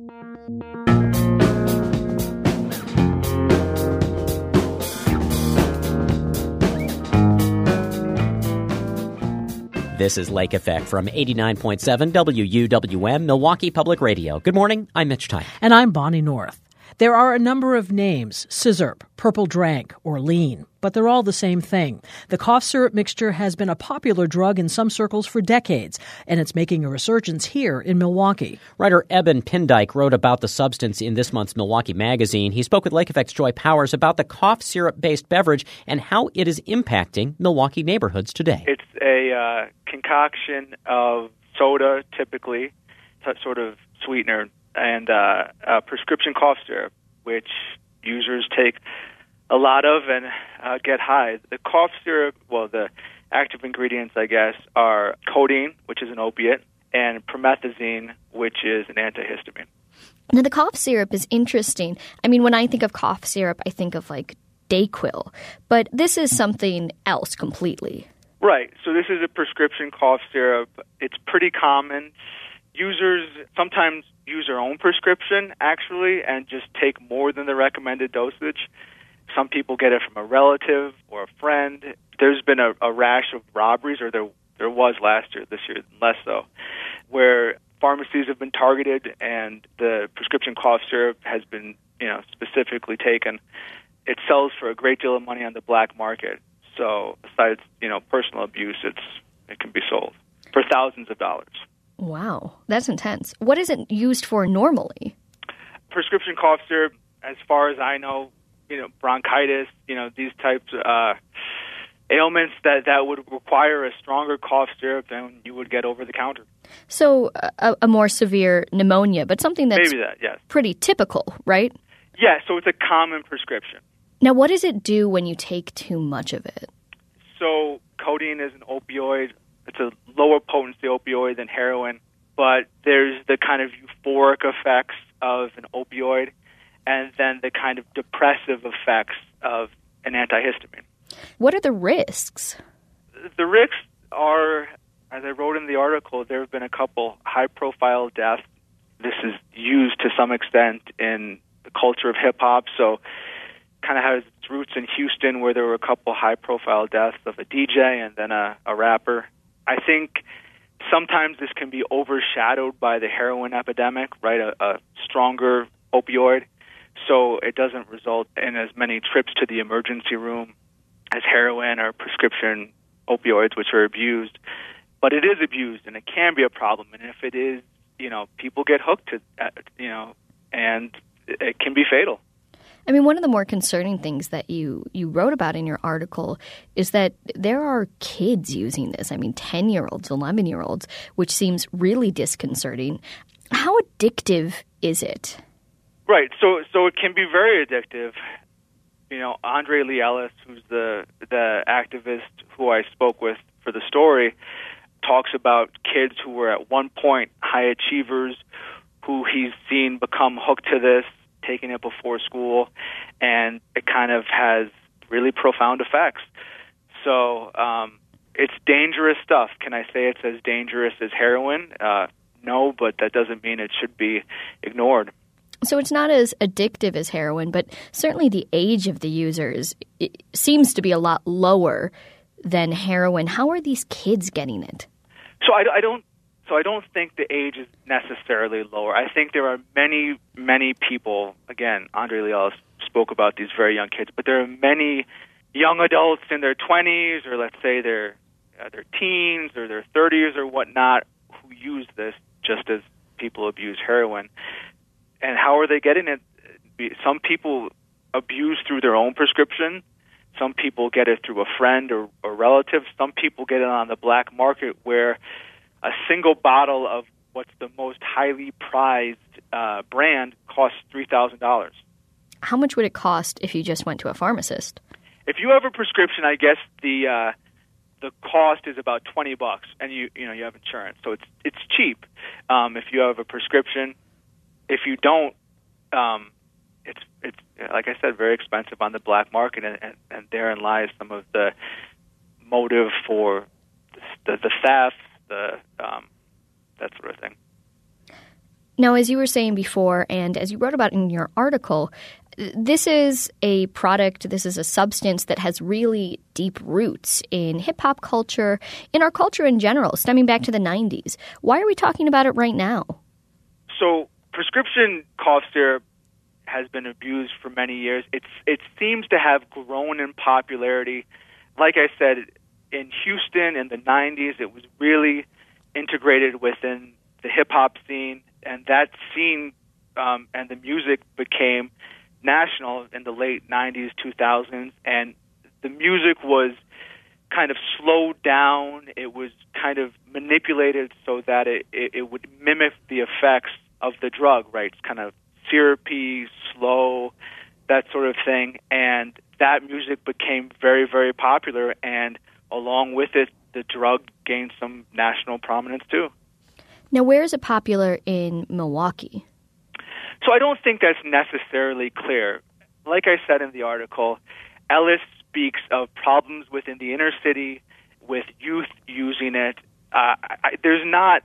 This is Lake Effect from 89.7 WUWM, Milwaukee Public Radio. Good morning, I'm Mitch Tyler. And I'm Bonnie North. There are a number of names, Sizzurp, Purple Drank, or Lean, but they're all the same thing. The cough syrup mixture has been a popular drug in some circles for decades, and it's making a resurgence here in Milwaukee. Writer Eben Pindyke wrote about the substance in this month's Milwaukee Magazine. He spoke with Lake Effect's Joy Powers about the cough syrup-based beverage and how it is impacting Milwaukee neighborhoods today. It's a concoction of soda, typically, sort of sweetener, and prescription cough syrup, which users take a lot of and get high. The cough syrup, the active ingredients, I guess, are codeine, which is an opiate, and promethazine, which is an antihistamine. Now, the cough syrup is interesting. I mean, when I think of cough syrup, I think of like Dayquil, but this is something else completely. Right. So this is a prescription cough syrup. It's pretty common. Users sometimes use their own prescription, actually, and just take more than the recommended dosage. Some people get it from a relative or a friend. There's been a rash of robberies, or there was last year, this year less so, where pharmacies have been targeted and the prescription cough syrup has been, specifically taken. It sells for a great deal of money on the black market. So besides, personal abuse, it can be sold for thousands of dollars. Wow, that's intense. What is it used for normally? Prescription cough syrup, as far as I know, bronchitis, these types of ailments that would require a stronger cough syrup than you would get over the counter. So a more severe pneumonia, but something that's maybe that, yes, pretty typical, right? Yeah, so it's a common prescription. Now, what does it do when you take too much of it? So codeine is an opioid. It's a lower potency opioid than heroin, but there's the kind of euphoric effects of an opioid and then the kind of depressive effects of an antihistamine. What are the risks? The risks are, as I wrote in the article, there have been a couple high-profile deaths. This is used to some extent in the culture of hip-hop, so kind of has its roots in Houston, where there were a couple high-profile deaths of a DJ and then a rapper. I think sometimes this can be overshadowed by the heroin epidemic, right? A stronger opioid, so it doesn't result in as many trips to the emergency room as heroin or prescription opioids, which are abused. But it is abused, and it can be a problem. And if it is, people get hooked to, and it can be fatal. I mean, one of the more concerning things that you wrote about in your article is that there are kids using this. I mean, 10-year-olds, 11-year-olds, which seems really disconcerting. How addictive is it? Right. So it can be very addictive. Andre Lee Ellis, who's the activist who I spoke with for the story, talks about kids who were at one point high achievers who he's seen become hooked to this, taking it before school, and it kind of has really profound effects. So it's dangerous stuff. Can I say it's as dangerous as heroin? No, but that doesn't mean it should be ignored. So it's not as addictive as heroin, but certainly the age of the users seems to be a lot lower than heroin. How are these kids getting it? So I don't think the age is necessarily lower. I think there are many, many people, again, Andre Lee Ellis spoke about these very young kids, but there are many young adults in their 20s, or let's say their teens or their 30s or whatnot, who use this just as people abuse heroin. And how are they getting it? Some people abuse through their own prescription. Some people get it through a friend or relative. Some people get it on the black market, where a single bottle of what's the most highly prized brand costs $3,000. How much would it cost if you just went to a pharmacist? If you have a prescription, I guess the cost is about $20, and you have insurance, so it's cheap. If you have a prescription, if you don't, it's like I said, very expensive on the black market, and therein lies some of the motive for the theft, that sort of thing. Now, as you were saying before, and as you wrote about in your article, this is a product, this is a substance that has really deep roots in hip-hop culture, in our culture in general, stemming back to the 90s. Why are we talking about it right now? So prescription cough syrup has been abused for many years. It seems to have grown in popularity. Like I said, in Houston in the 90s, it was really integrated within the hip-hop scene, and that scene and the music became national in the late 90s, 2000s, and the music was kind of slowed down. It was kind of manipulated so that it would mimic the effects of the drug, right? It's kind of syrupy, slow, that sort of thing, and that music became very, very popular, and along with it, the drug gained some national prominence too. Now, where is it popular in Milwaukee? So I don't think that's necessarily clear. Like I said in the article, Ellis speaks of problems within the inner city with youth using it. There's not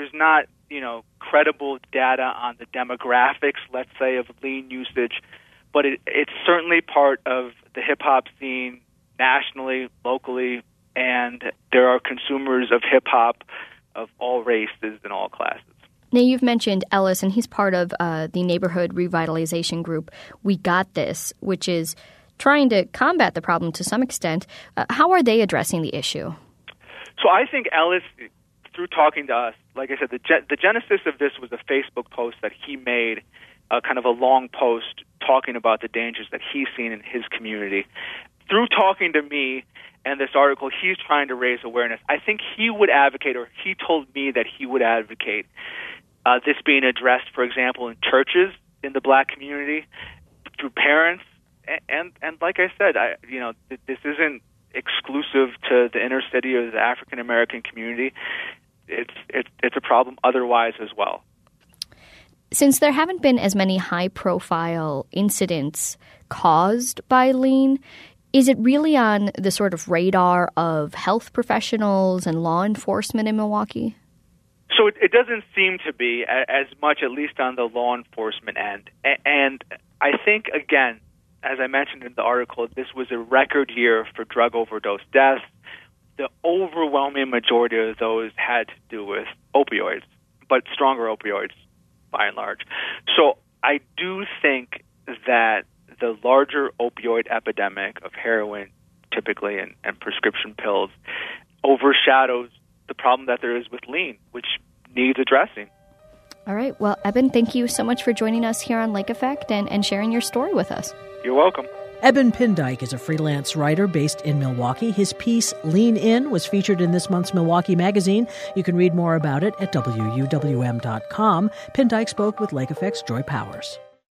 credible data on the demographics, let's say, of lean usage, but it's certainly part of the hip-hop scene nationally, locally, and there are consumers of hip-hop of all races and all classes. Now, you've mentioned Ellis, and he's part of the neighborhood revitalization group We Got This, which is trying to combat the problem to some extent. How are they addressing the issue? So I think Ellis, through talking to us, like I said, the genesis of this was a Facebook post that he made, kind of a long post talking about the dangers that he's seen in his community. Through talking to me and this article, he's trying to raise awareness. I think he would advocate, or he told me that he would advocate this being addressed, for example, in churches in the black community, through parents, and like I said, this isn't exclusive to the inner city or the African American community. It's a problem otherwise as well. Since there haven't been as many high-profile incidents caused by lean, is it really on the sort of radar of health professionals and law enforcement in Milwaukee? So it doesn't seem to be as much, at least on the law enforcement end. And I think, again, as I mentioned in the article, this was a record year for drug overdose deaths. The overwhelming majority of those had to do with opioids, but stronger opioids by and large. So I do think that the larger opioid epidemic of heroin, typically, and prescription pills, overshadows the problem that there is with lean, which needs addressing. All right. Well, Eben, thank you so much for joining us here on Lake Effect and sharing your story with us. You're welcome. Eben Pindyke is a freelance writer based in Milwaukee. His piece, Lean In, was featured in this month's Milwaukee Magazine. You can read more about it at WUWM.com. Pindyke spoke with Lake Effect's Joy Powers.